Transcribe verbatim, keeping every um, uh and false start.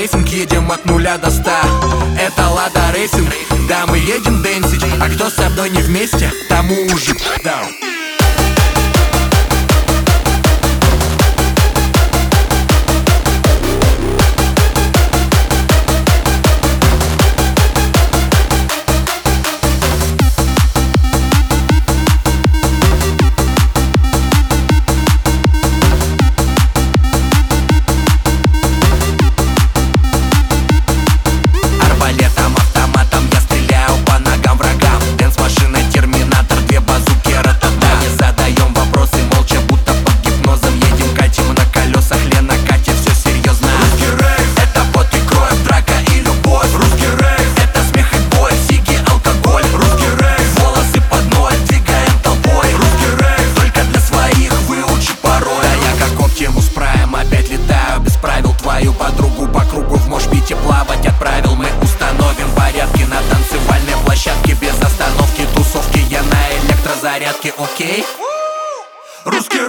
рейсинг, едем от нуля до ста. Это Лада рейсинг, да, мы едем дэнсить. А кто со мной не вместе, тому уже down. Подругу по кругу в мошпите плавать отправил. Мы установим порядки на танцевальной площадке. Без остановки тусовки, я на электрозарядке, окей? Русский